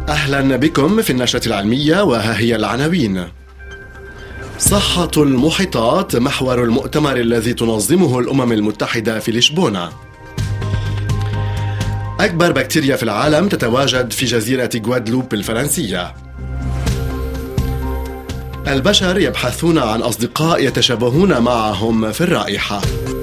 أهلا بكم في النشرة العلمية، وها هي العناوين. صحة المحيطات محور المؤتمر الذي تنظمه الأمم المتحدة في لشبونة. أكبر بكتيريا في العالم تتواجد في جزيرة غوادلوب الفرنسية. البشر يبحثون عن أصدقاء يتشابهون معهم في الرائحة.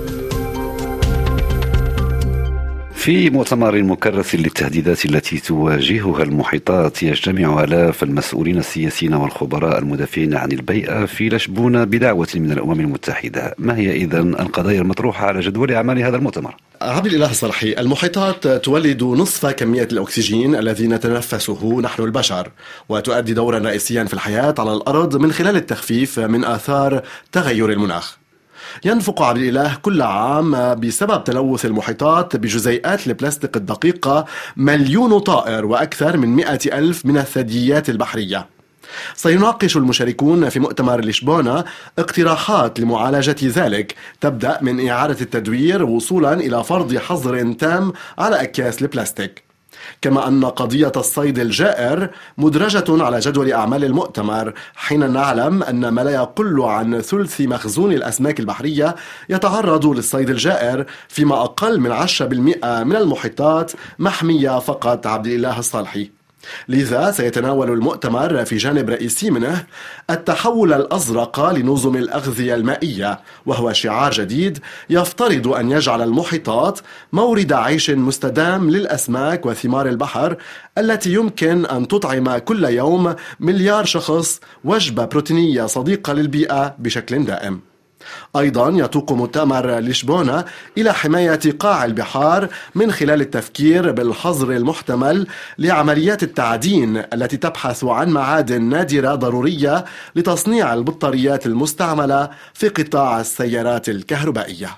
في مؤتمر مكرس للتهديدات التي تواجهها المحيطات يجتمع آلاف المسؤولين السياسيين والخبراء المدافعين عن البيئة في لشبونة بدعوة من الأمم المتحدة. ما هي إذن القضايا المطروحة على جدول أعمال هذا المؤتمر؟ عبد الإله الصالحي، المحيطات تولد نصف كمية الأكسجين الذي نتنفسه نحن البشر، وتؤدي دورا رئيسيا في الحياة على الأرض من خلال التخفيف من آثار تغير المناخ. ينفق عبد الإله كل عام بسبب تلوث المحيطات بجزيئات البلاستيك الدقيقة 1,000,000 طائر وأكثر من 100,000 من الثدييات البحرية. سيناقش المشاركون في مؤتمر لشبونة اقتراحات لمعالجة ذلك، تبدأ من إعادة التدوير وصولا إلى فرض حظر تام على أكياس البلاستيك. كما أن قضية الصيد الجائر مدرجة على جدول أعمال المؤتمر، حين نعلم أن ما لا يقل عن ثلث مخزون الأسماك البحرية يتعرض للصيد الجائر، فيما أقل من 10% من المحيطات محمية فقط. عبد الإله الصالحي، لذا سيتناول المؤتمر في جانب رئيسي منه التحول الأزرق لنظم الأغذية المائية، وهو شعار جديد يفترض أن يجعل المحيطات مورد عيش مستدام للأسماك وثمار البحر التي يمكن أن تطعم كل يوم 1,000,000,000 شخص وجبة بروتينية صديقة للبيئة بشكل دائم. أيضا يتوق مؤتمر لشبونة إلى حماية قاع البحار من خلال التفكير بالحظر المحتمل لعمليات التعدين التي تبحث عن معادن نادرة ضرورية لتصنيع البطاريات المستعملة في قطاع السيارات الكهربائية.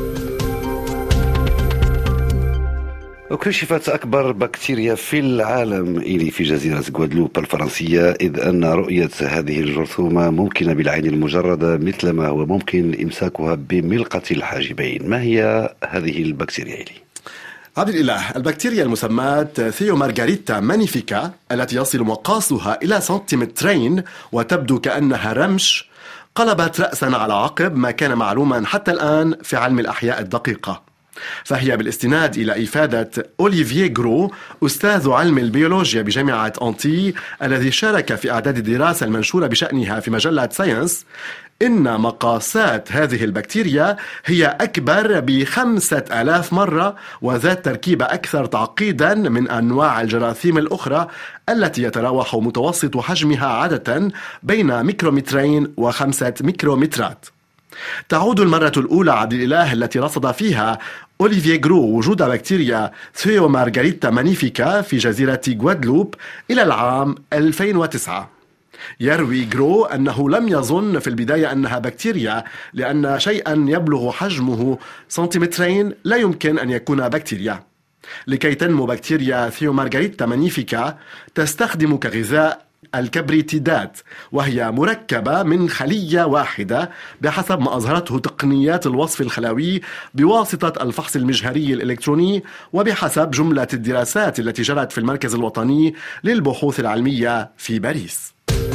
اكتشفت أكبر بكتيريا في العالم في جزيرة غوادلوب الفرنسية، إذ أن رؤية هذه الجرثومة ممكنة بالعين المجردة مثلما هو ممكن إمساكها بملقة الحاجبين. ما هي هذه البكتيريا؟ عبد الإله، البكتيريا المسماة ثيومارغاريتا مانيفيكا التي يصل مقاسها إلى سنتيمترين وتبدو كأنها رمش، قلبت رأسا على عقب ما كان معلوما حتى الآن في علم الأحياء الدقيقة. فهي بالاستناد إلى إفادة أوليفييه غرو، أستاذ علم البيولوجيا بجامعة أنتي الذي شارك في إعداد الدراسة المنشورة بشأنها في مجلة ساينس، إن مقاسات هذه البكتيريا هي أكبر ب5,000 مرة وذات تركيبة أكثر تعقيدا من أنواع الجراثيم الأخرى التي يتراوح متوسط حجمها عادة بين ميكرومترين و5 ميكرومترات. تعود المرة الأولى عبد الإله التي رصد فيها أوليفييه غرو وجود بكتيريا ثيومارغاريتا مانيفيكا في جزيرة غوادلوب إلى العام 2009. يروي غرو أنه لم يظن في البداية أنها بكتيريا، لأن شيئا يبلغ حجمه سنتيمترين لا يمكن أن يكون بكتيريا. لكي تنمو بكتيريا ثيومارغاريتا مانيفيكا تستخدم كغذاء الكبريتيدات، وهي مركبة من خلية واحدة بحسب ما أظهرته تقنيات الوصف الخلوي بواسطة الفحص المجهري الإلكتروني، وبحسب جملة الدراسات التي جرت في المركز الوطني للبحوث العلمية في باريس.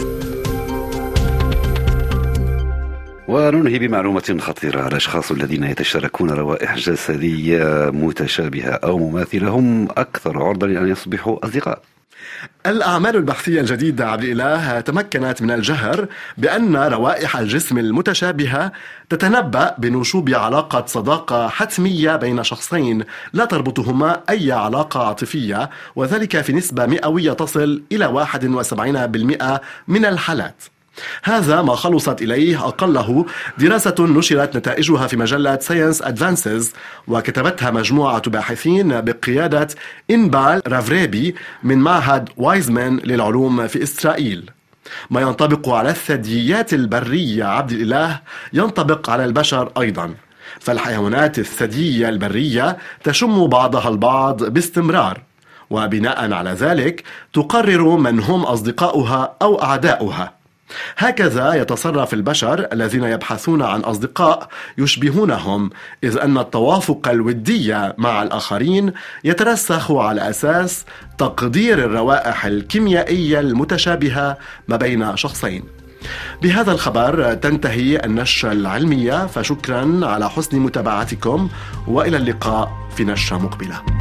وننهي بمعلومة خطيرة. الأشخاص الذين يتشاركون روائح جسدية متشابهة أو مماثلة هم أكثر عرضة لأن يصبحوا أصدقاء. الأعمال البحثية الجديدة عبد الإله تمكنت من الجهر بأن روائح الجسم المتشابهة تتنبأ بنشوب علاقة صداقة حتمية بين شخصين لا تربطهما أي علاقة عاطفية، وذلك في نسبة مئوية تصل إلى 71% من الحالات. هذا ما خلصت إليه أقله دراسة نشرت نتائجها في مجلة ساينس أدفانسز، وكتبتها مجموعة باحثين بقيادة إنبال رافريبي من معهد وايزمان للعلوم في إسرائيل. ما ينطبق على الثدييات البرية عبد الإله ينطبق على البشر أيضا، فالحيوانات الثديية البرية تشم بعضها البعض باستمرار، وبناء على ذلك تقرر من هم أصدقاؤها أو أعداؤها. هكذا يتصرف البشر الذين يبحثون عن أصدقاء يشبهونهم، إذ أن التوافق الودي مع الآخرين يترسخ على أساس تقدير الروائح الكيميائية المتشابهة ما بين شخصين. بهذا الخبر تنتهي النشرة العلمية، فشكرا على حسن متابعتكم، وإلى اللقاء في نشرة مقبلة.